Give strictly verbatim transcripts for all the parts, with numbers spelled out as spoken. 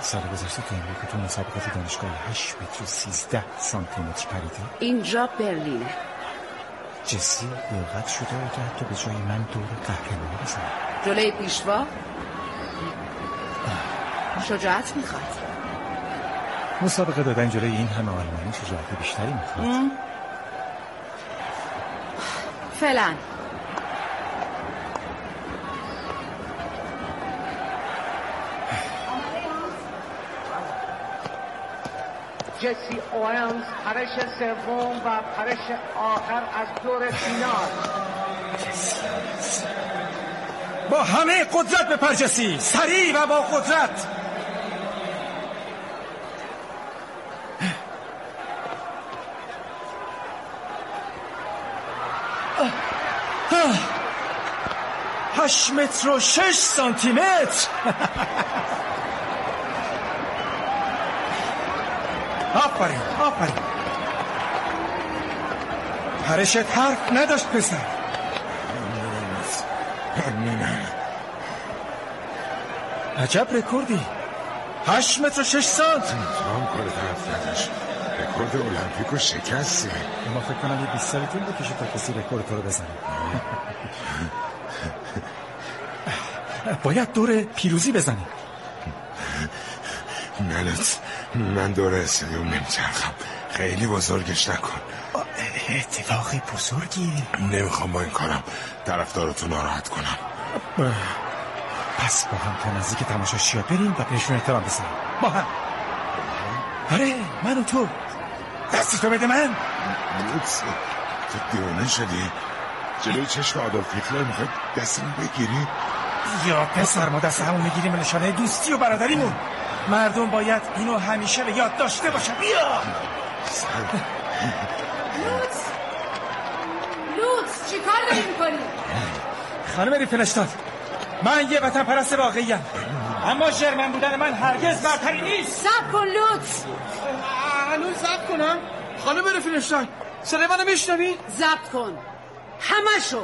سال گذشته تو امریکا تو مسابقات دانشگاه هشت متر و سیزده سانتی متر پریده. اینجا برلینه. جسی لیاقت شده و که حتی به جای من دور قهرمانی بزنه جلوی پیشوا. شجاعت میخواد. مسابقه دادن جلوی این همه آلمانی شجاعت بیشتری میخواد. فعلا جسی اوئنز پرش سوم و پرش آخر از دور فینال. با همه قدرت بپر جسی، سریع و با قدرت. هشت متر و شش سانتی متر. آفرین آفرین. پرشت حرف نداشت پسر. عجب رکوردی. هشت متر و شش سانت. هم کار طرف نداشت. رکورد المپیکو شکستی. ما فکر کنم یه بیست سالی طول بکشه تا کسی رکورد تو رو بزنه. باید دور پیروزی بزنی. نلت من دور استادیوم نمیچرخم. خیلی بزرگش نکن. اتفاقی بزرگی. نمیخوام با این کارم طرفدارتو ناراحت کنم. پس با هم تا نزدیک تماشاشی‌ها بریم و بهشون احترام بذاریم. با هم. آره من و تو. دستی تو بده من. لوتس تو دیوانه شدی؟ جلوی چشم آدولف هیتلر میخوای دستمون بگیری؟ یا پسر ما دست همون میگیریم به نشانه دوستی و برادریمون. مردم باید اینو همیشه به یاد داشته باشن. بیا لوتس لوتس چی کار داری میکنی؟ خانم ریفنشتاد، من یه وطن پرست واقعیم، اما ژرمن بودن من هرگز برتری نیست. صبر کن لوتس. الان ضبط کنم؟ خانم ریفنشتاین صدای منو میشنوی؟ ضبط کن همشو.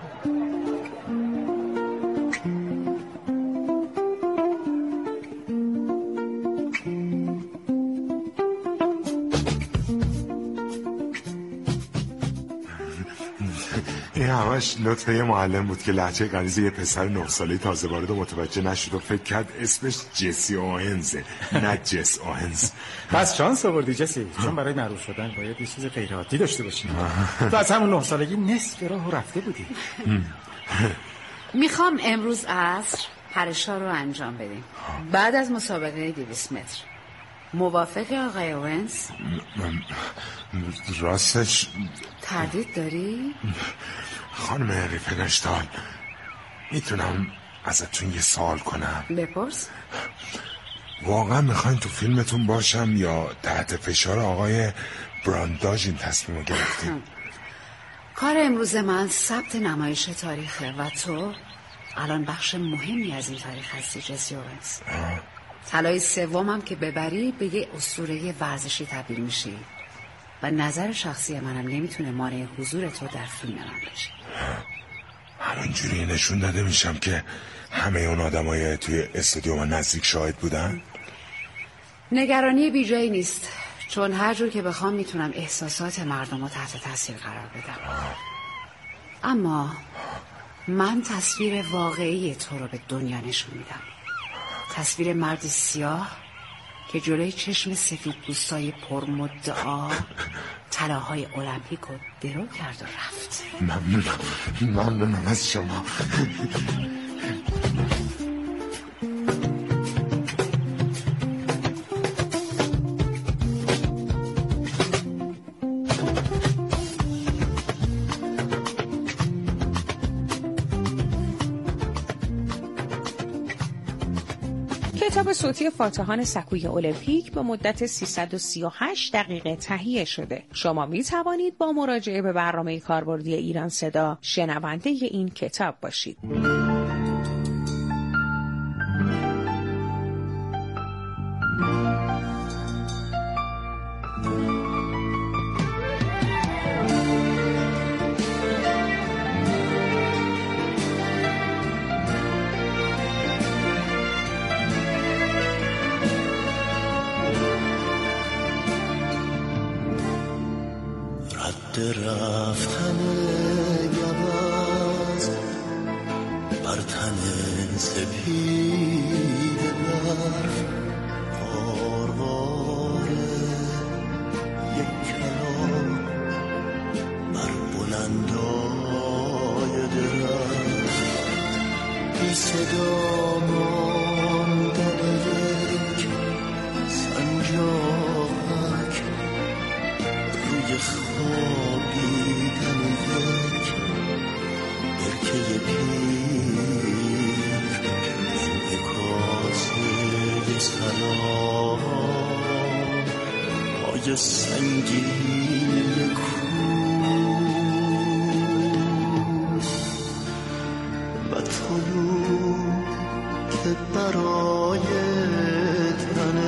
این همش لطفه یه معلم بود که لهجه غلیظ یه پسر نه ساله تازه وارد متوجه نشد و فکر کرد اسمش جسی اوئنزه نه جس اوئنز. پس شانس آوردی جسی، چون برای معروف شدن باید یه چیز غیر عادی داشته باشی. تو از همون نه سالگی نصف راهو رفته بودی. میخوام امروز عصر پرشا رو انجام بدیم بعد از مسابقه دویست متر. موافق آقای اورنز؟ راستش تردید داری؟ خانم ریفنشتال میتونم ازتون یه سوال کنم؟ بپرس. واقعا میخواین تو فیلمتون باشم یا تحت فشار آقای برانداژ این تصمیم رو گرفتیم؟ کار امروز من ثبت نمایش تاریخه و تو الان بخش مهمی از این تاریخ هستی جسی اورنز. طلای سومم که ببری به یه اسطوره ورزشی تبدیل میشی و نظر شخصی منم نمیتونه مانع حضور تو در فیلم من بشه. همونجوری نشون داده میشم که همه اون آدمای توی استادیوم نزدیک شاهد بودن؟ نگرانی بی جایی نیست، چون هر جور که بخوام میتونم احساسات مردم رو تحت تاثیر قرار بدم. اما من تصویر واقعی تو رو به دنیا نشون میدم. تصویر مردی سیاه که جلوی چشم سفید پوستای پرمدعا طلاهای المپیک رو درو کرد و رفت. ممنونم ممنونم از شما. کتاب صوتی فاتحان سکوی المپیک به مدت سیصد و سی و هشت دقیقه تهیه شده. شما می توانید با مراجعه به برنامه کاربردی ایران صدا شنونده این کتاب باشید. وقت رفتن گوز بر تن سپید برف قارقار یک کلام بر بلندای درخت بی صدا ماندن یک سنجاق روی خوابیدن یک برکه پیر انعکاسه سلام پای سنگین کوه و طلوع که برای تن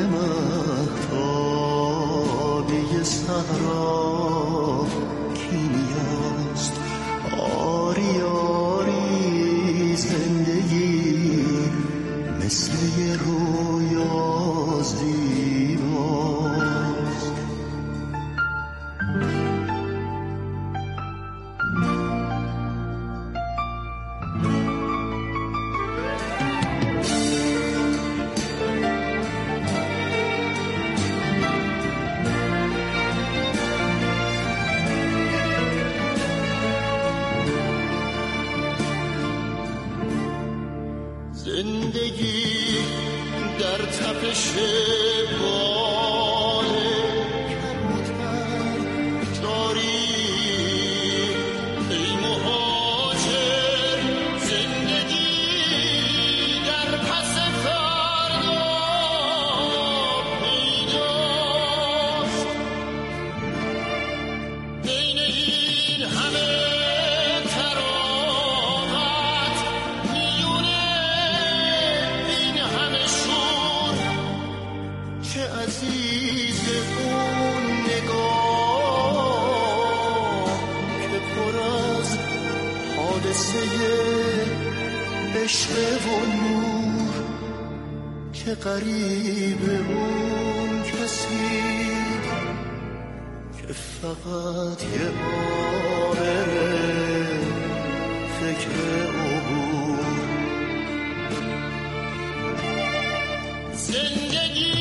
مهتابی صحرا کینیاست آری آری زندگی مثل یه رویا زیباست. زندگی در تپش بال کمتر جاری ای مهاجر زندگی در پس فردا پیداست بین این همه عزیز اون نگاه که پر از حادثه عشق و نور که قریب اون کسی که فقط یه آبره فکر عبور زندگی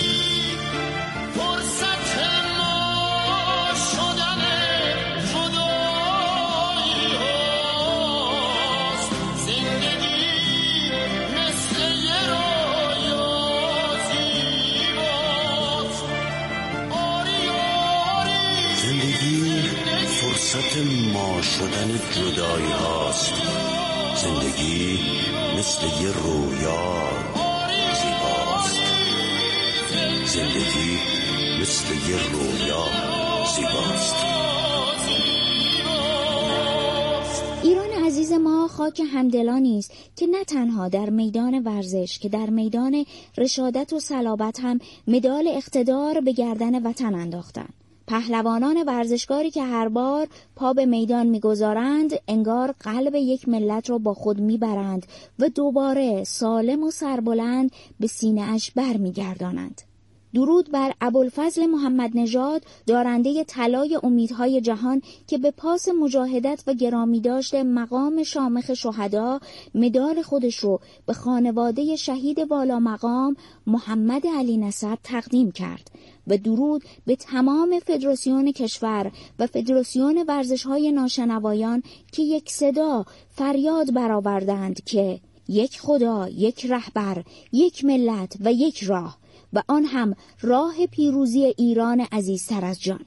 فرصت ما شدن جدایی هاست. زندگی مثل یه رویا زیباست. زندگی مثل یه رویا زیباست. ایران عزیز ما خاک همدلانی است که نه تنها در میدان ورزش که در میدان رشادت و صلابت هم مدال اقتدار به گردن وطن انداختند. پهلوانان ورزشکاری که هر بار پا به میدان میگذارند انگار قلب یک ملت را با خود میبرند و دوباره سالم و سربلند به سینه اش بر میگردانند. درود بر ابوالفضل محمد نژاد دارنده طلای امیدهای جهان که به پاس مجاهدت و گرامی داشته مقام شامخ شهدا مدال خودش رو به خانواده شهید والا مقام محمد علی نسب تقدیم کرد و درود به تمام فدراسیون کشور و فدراسیون ورزش‌های ناشنوایان که یک صدا فریاد برآوردند که یک خدا، یک رهبر، یک ملت و یک راه و آن هم راه پیروزی ایران عزیزتر از جان.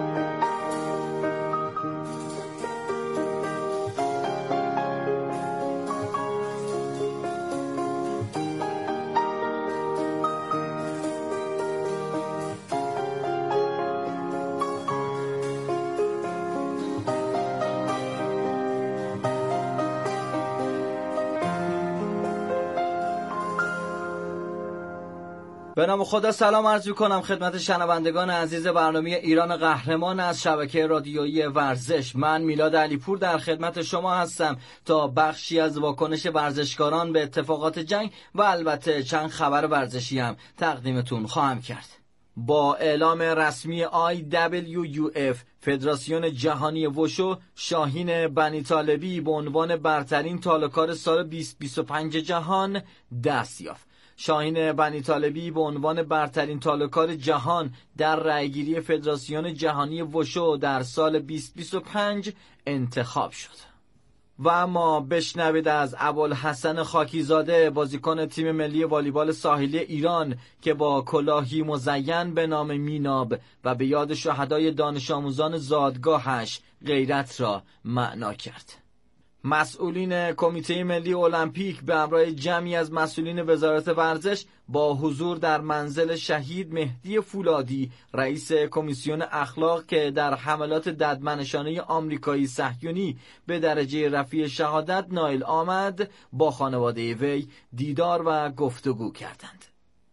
به نام خدا سلام عرض می‌کنم خدمت شنوندگان عزیز برنامه ایران قهرمان از شبکه رادیویی ورزش. من میلاد علیپور در خدمت شما هستم تا بخشی از واکنش ورزشکاران به اتفاقات جنگ و البته چند خبر ورزشی هم تقدیمتون خواهم کرد. با اعلام رسمی آی دبلیو یو اف فدراسیون جهانی وشو شاهین بنی طالبی به عنوان برترین تاله‌کار سال بیست بیست و پنج جهان دست یافت. شاهین بنی طالبی به عنوان برترین تاله‌کار جهان در رأیگیری فدراسیون جهانی وشو در سال بیست بیست و پنج انتخاب شد. و اما بشنوید از ابوالحسن خاکیزاده، بازیکن تیم ملی والیبال ساحلی ایران که با کلاهی مزین به نام میناب و به یاد شهدای دانش آموزان زادگاهش غیرت را معنا کرد. مسئولین کمیته ملی المپیک به همراه جمعی از مسئولین وزارت ورزش با حضور در منزل شهید مهدی فولادی، رئیس کمیسیون اخلاق که در حملات ددمنشانه آمریکایی صهیونی به درجه رفیع شهادت نائل آمد، با خانواده وی دیدار و گفتگو کردند.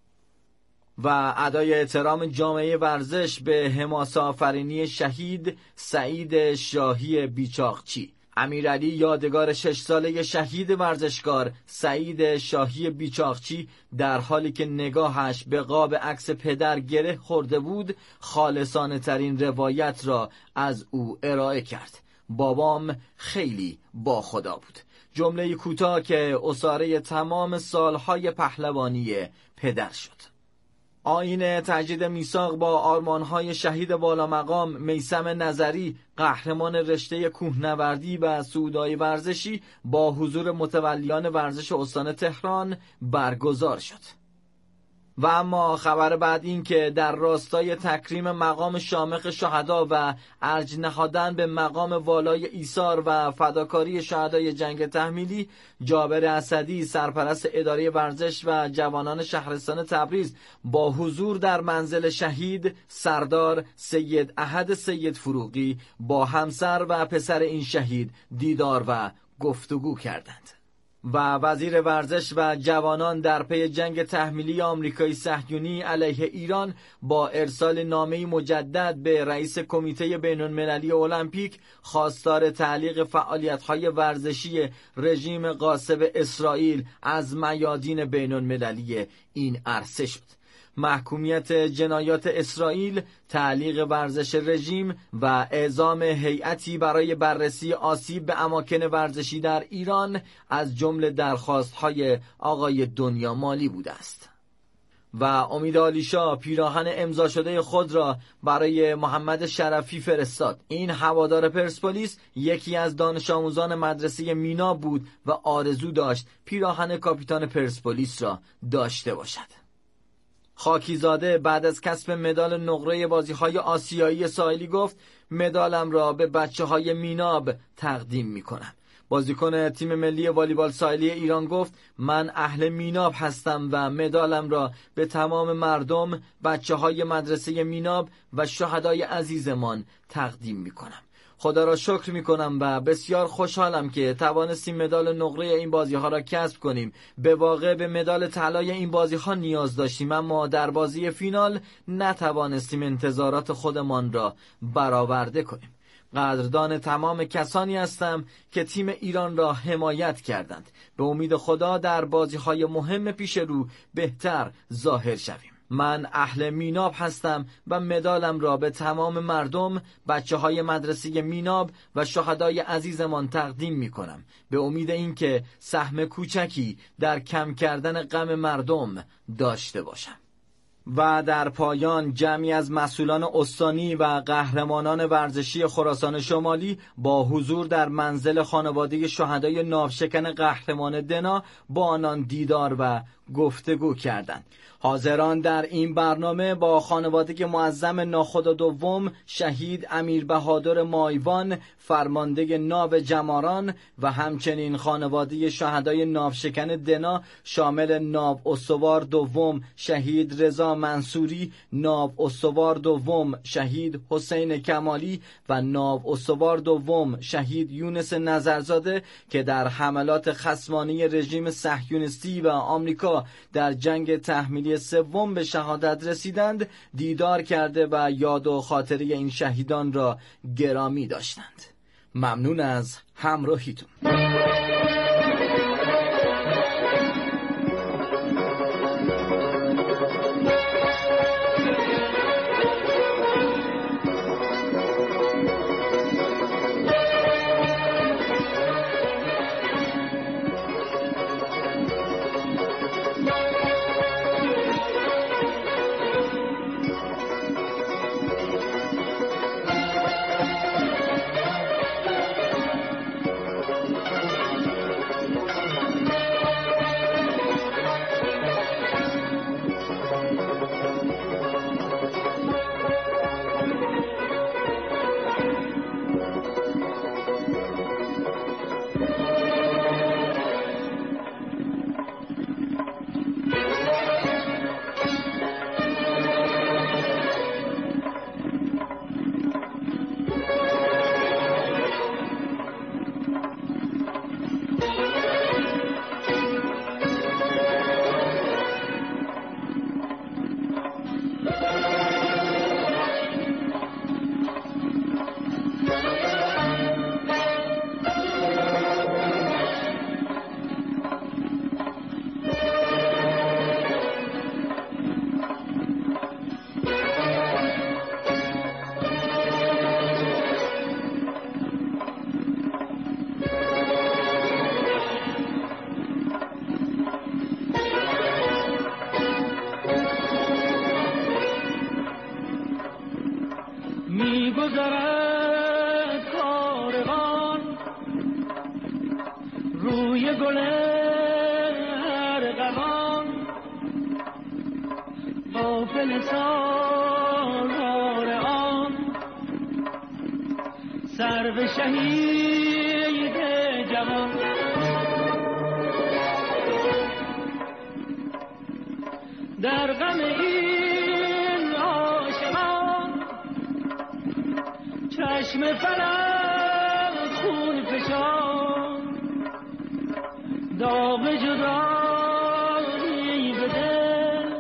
و ادای احترام جامعه ورزش به حماسه آفرینی شهید سعید شاهی بیچاقچی. امیرعلی یادگار شش ساله شهید ورزشکار سعید شاهی بیچاقچی در حالی که نگاهش به قاب عکس پدر گره خورده بود، خالصانه ترین روایت را از او ارائه کرد. بابام خیلی با خدا بود. جمله کوتاه که اساره تمام سالهای پهلوانی پدر شد. آیین تجدید میثاق با آرمانهای شهید والا مقام میثم نظری، قهرمان رشته کوهنوردی و سودای ورزشی، با حضور متولیان ورزش استان تهران برگزار شد. و اما خبر بعد این که در راستای تکریم مقام شامخ شهدا و ارج نهادن به مقام والای ایثار و فداکاری شهدای جنگ تحمیلی، جابر اسدی سرپرست اداره ورزش و جوانان شهرستان تبریز با حضور در منزل شهید سردار سید احد سید فروغی با همسر و پسر این شهید دیدار و گفتگو کردند. و وزیر ورزش و جوانان در پی جنگ تحمیلی آمریکایی صهیونی علیه ایران با ارسال نامه‌ای مجدد به رئیس کمیته بین‌المللی المپیک خواستار تعلیق فعالیت‌های ورزشی رژیم غاصب اسرائیل از میادین بین‌المللی این عرصه شد. محکومیت جنایات اسرائیل، تعلیق ورزش رژیم و اعزام هیئتی برای بررسی آسیب به اماکن ورزشی در ایران از جمله درخواست‌های آقای دنیا مالی بوده است. و امید عالیشاه پیراهن امضا شده خود را برای محمد شرفی فرستاد. این هوادار پرسپولیس یکی از دانش آموزان مدرسه مینا بود و آرزو داشت پیراهن کاپیتان پرسپولیس را داشته باشد. خاکیزاده بعد از کسب مدال نقره بازی‌های آسیایی ساحلی گفت مدالم را به بچه‌های میناب تقدیم می‌کنم. بازیکن تیم ملی والیبال ساحلی ایران گفت من اهل میناب هستم و مدالم را به تمام مردم، بچه‌های مدرسه میناب و شهدای عزیزمان تقدیم می‌کنم. خدا را شکر می کنم و بسیار خوشحالم که توانستیم مدال نقره این بازی ها را کسب کنیم. به واقع به مدال طلای این بازی ها نیاز داشتیم، اما در بازی فینال نتوانستیم انتظارات خودمان را برآورده کنیم. قدردان تمام کسانی هستم که تیم ایران را حمایت کردند. به امید خدا در بازی های مهم پیش رو بهتر ظاهر شویم. من اهل میناب هستم و مدالم را به تمام مردم، بچه های مدرسه میناب و شهدای عزیزمان تقدیم می کنم، به امید اینکه سهم کوچکی در کم کردن غم مردم داشته باشم. و در پایان جمعی از مسئولان استانی و قهرمانان ورزشی خراسان شمالی با حضور در منزل خانواده شهدای ناوشکن قهرمان دنا با آنان دیدار و گفتگو کردند. حاضران در این برنامه با خانواده معظم ناخدا دوم شهید امیر بهادر مایوان فرمانده ناو جماران و همچنین خانواده شهدای ناوشکن دنا شامل ناو استوار دوم شهید رضا منصوری، ناو استوار دوم شهید حسین کمالی و ناو استوار دوم شهید یونس نظرزاده که در حملات خصمانه رژیم صهیونیستی و آمریکا در جنگ تحمیلی سوم به شهادت رسیدند دیدار کرده و یاد و خاطره این شهیدان را گرامی داشتند. ممنون از همراهیتون. میگذرد کاروان روی گل ارغوان، قافله سالار آن سرو شهید جوان. در غم این عاشقان چشم فلک خون فشان، داغ جدایی به دل،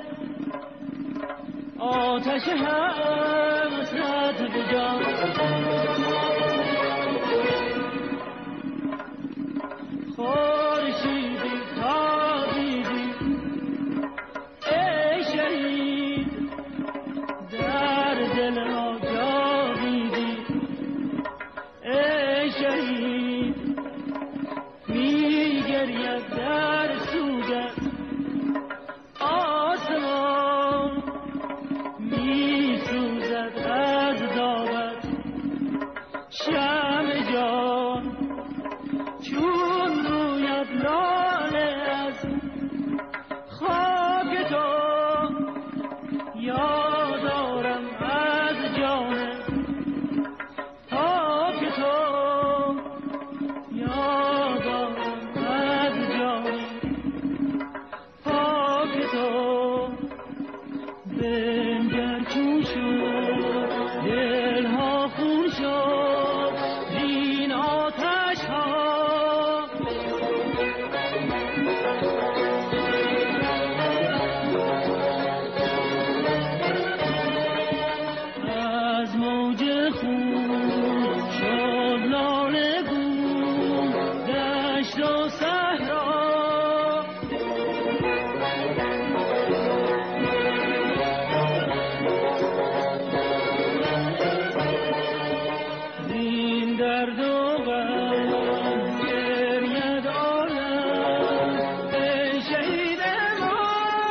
آتش حسرت به جان. خورشیدی تابیدی ای شهید، در دل ما جاویدی ای شهید. میگرید در سوگت آسمان، میسوزد از داغت شمع جان. چون روید لاله از خاک تو، یادارم از جان پاک تو، یادارم از جان پاک تو. بنگر چون شد دلها خون شد این آتش ها، از موج خون شد لاله گون دشت و صحرا. این درد و غم گرید عالم ای شهید ما،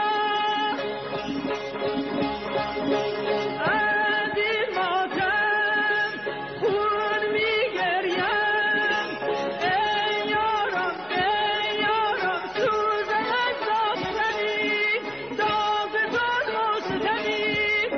از این ماتم خون میگریم ای یارم ای یارم. سوزم از داغ زمین، داغ ظلم و ستمین.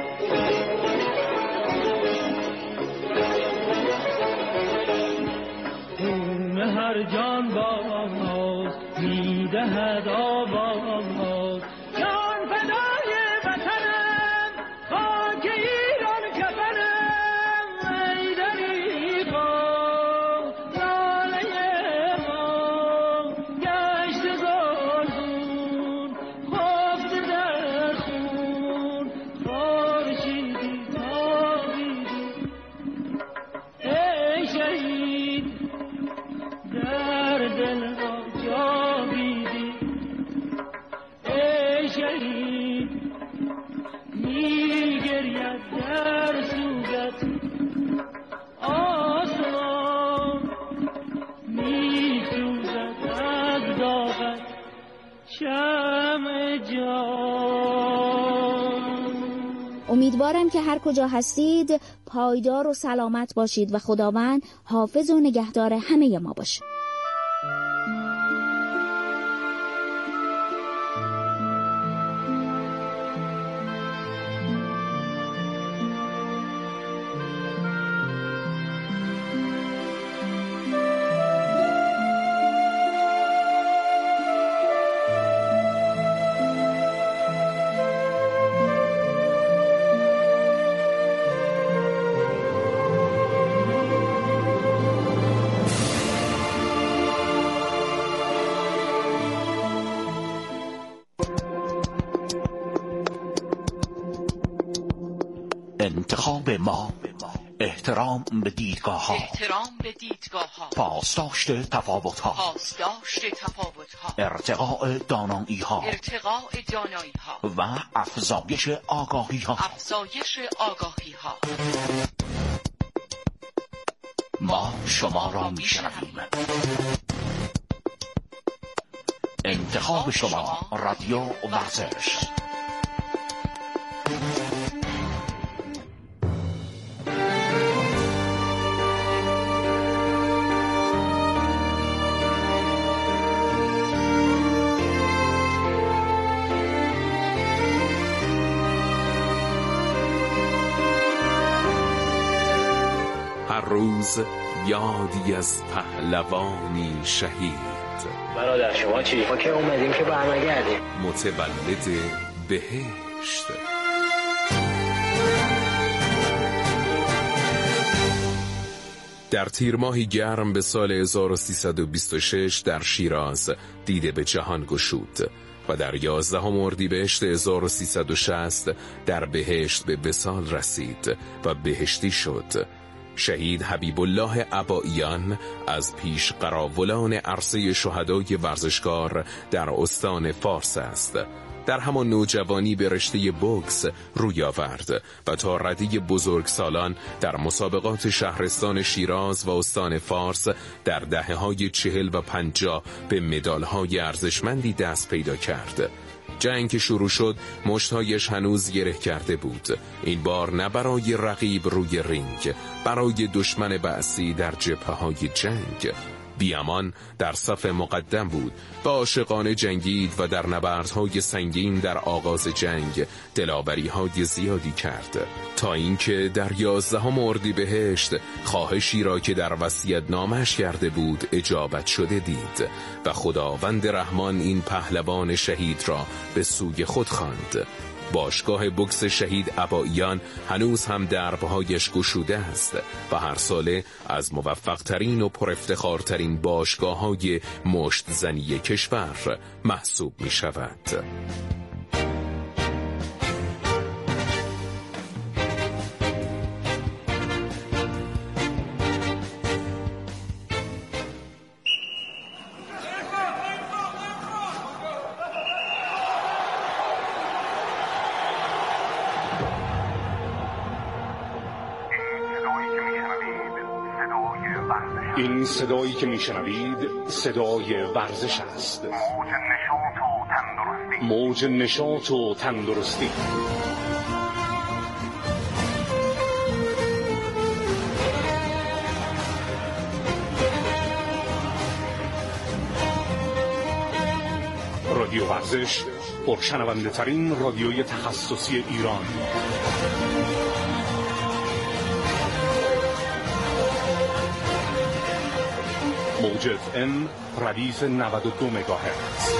خون هر جان باز میدهد آواز، جان فدای وطنم خاک ایران کفنم. ای دریغا لاله ما گشت زلزون، خفته در خون. خورشیدی تابیدی ای شهید، در دل ما جاویدی ای شهید. میگرید در سوگت آسمان، میسوزد از داغت شمع جان. امیدوارم که هر کجا هستید پایدار و سلامت باشید و خداوند حافظ و نگهدار همه ما باشه. انتخاب ما، احترام به دیدگاه ها، احترام به دیدگاه ها، پاسداشت تفاوت ها، پاسداشت تفاوت ها، ارتقاء دانایی ها، ارتقاء دانایی ها و افزایش آگاهی ها، افزایش آگاهی ها. ما شما را میشنویم. انتخاب شما، رادیو ورزش. امروز یادی از پهلوانی شهید. برادر شما چی؟ ما که اومدیم که برنگردیم. متولد بهشت. در تیر ماهی گرم به سال هزار و سیصد و بیست و شش در شیراز دیده به جهان گشود و در یازدهم اردیبهشت هزار و سیصد و شصت در بهشت به وصال رسید و بهشتی شد. شهید حبیب الله عباییان از پیش قراولان عرصه شهدای ورزشکار در استان فارس است. در همان نوجوانی به رشته بوکس روی آورد و تا ردی بزرگسالان در مسابقات شهرستان شیراز و استان فارس در دهه‌های چهل و پنجاه به مدال‌های ارزشمندی دست پیدا کرد. جنگ که شروع شد مشتهایش هنوز گره کرده بود، این بار نه برای رقیب روی رینگ، برای دشمن بعثی در جبهه‌های جنگ. بیامان در صف مقدم بود و عاشقانه جنگید و در نبردهای سنگین در آغاز جنگ دلاوری‌های زیادی کرد، تا اینکه در یازدهم اردیبهشت خواهشی را که در وصیت‌نامه‌اش کرده بود اجابت شده دید و خداوند رحمان این پهلوان شهید را به سوی خود خواند. باشگاه بوکس شهید عباییان هنوز هم دربهایش گشوده است و هر ساله از موفق ترین و پر افتخار ترین باشگاه های مشت زنی کشور محسوب می شود. این صدایی که میشنوید صدای ورزش است. موج نشاط و تندرستی. رادیو ورزش، پرشنونده ترین رادیوی تخصصی ایران. موج اف ام ردیف نود و دو مگاهرتز.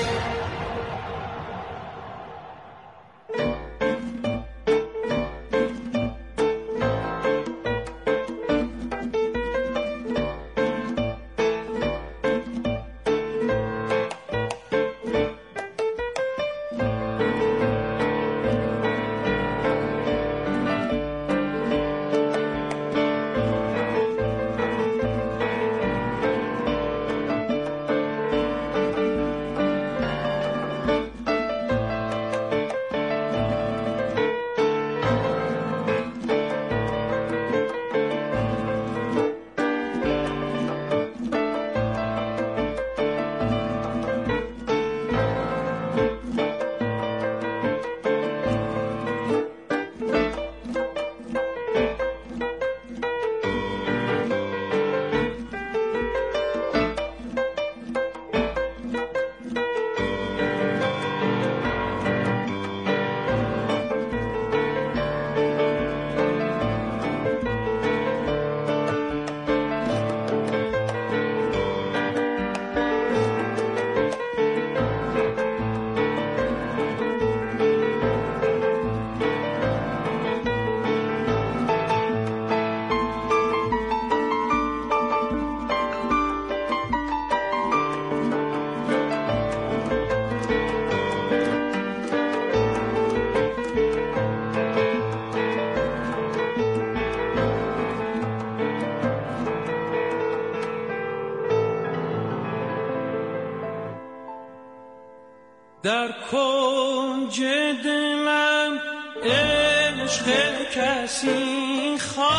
در کنج دلم عشق کسی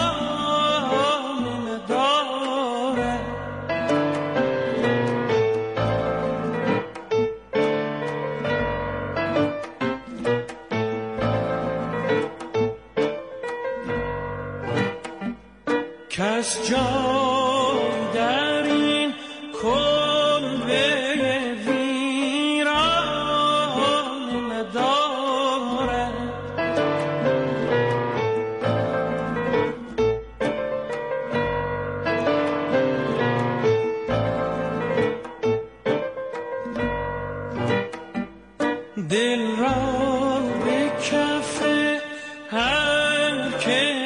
خانه دارد، کس جای در این کلبه که